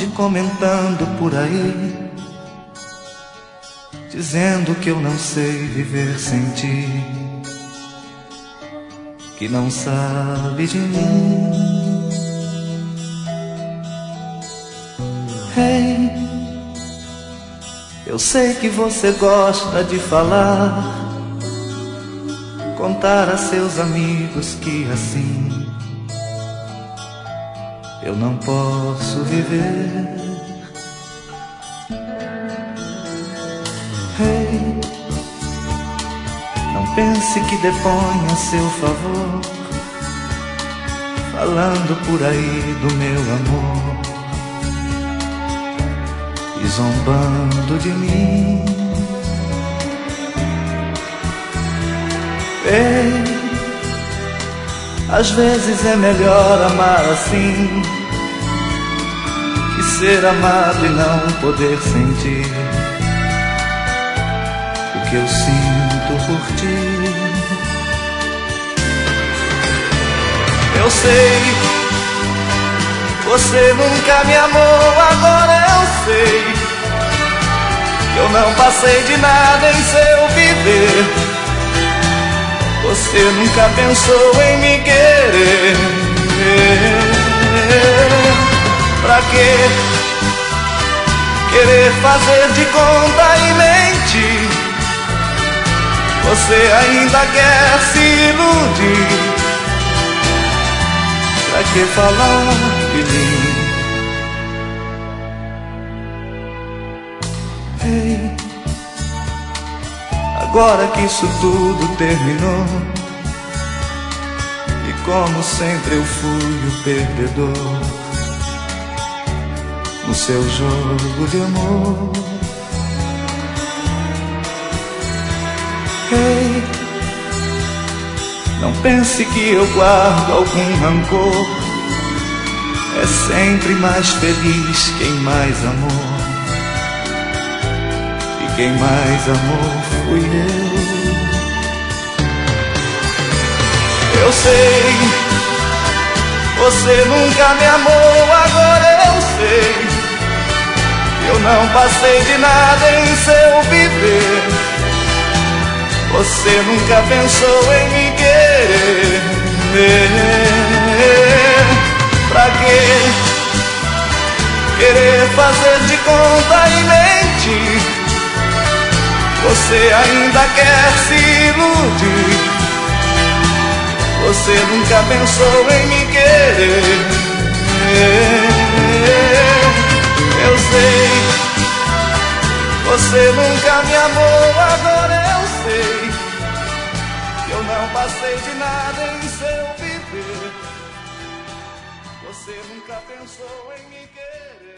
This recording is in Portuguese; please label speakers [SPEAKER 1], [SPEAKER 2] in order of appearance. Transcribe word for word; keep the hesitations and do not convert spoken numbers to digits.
[SPEAKER 1] ande comentando por aí, dizendo que eu não sei viver sem ti, que não sabe de mim. Hey, eu sei que você gosta de falar, contar a seus amigos que assim eu não posso viver. Hey, não pense que deponha a seu favor, falando por aí do meu amor e zombando de mim. Ei, às vezes é melhor amar assim que ser amado e não poder sentir o que eu sinto por ti. Eu sei, você nunca me amou, agora eu sei que eu não passei de nada em seu viver. Você nunca pensou em me querer. Pra quê querer fazer de conta e mentir? Você ainda quer se iludir. Pra que falar de mim? Ei, agora que isso tudo terminou, e como sempre eu fui o perdedor no seu jogo de amor. Ei, não pense que eu guardo algum rancor, é sempre mais feliz quem mais amou, e quem mais amou fui eu. Eu sei, você nunca me amou, agora eu sei que eu não passei de nada em seu viver. Você nunca pensou em me querer. Pra quê querer fazer de conta e mentir? Você ainda quer se iludir. Você nunca pensou em me querer. Eu sei, você nunca me amou, agora eu sei que eu não passei de nada em seu viver. Você nunca pensou em me querer.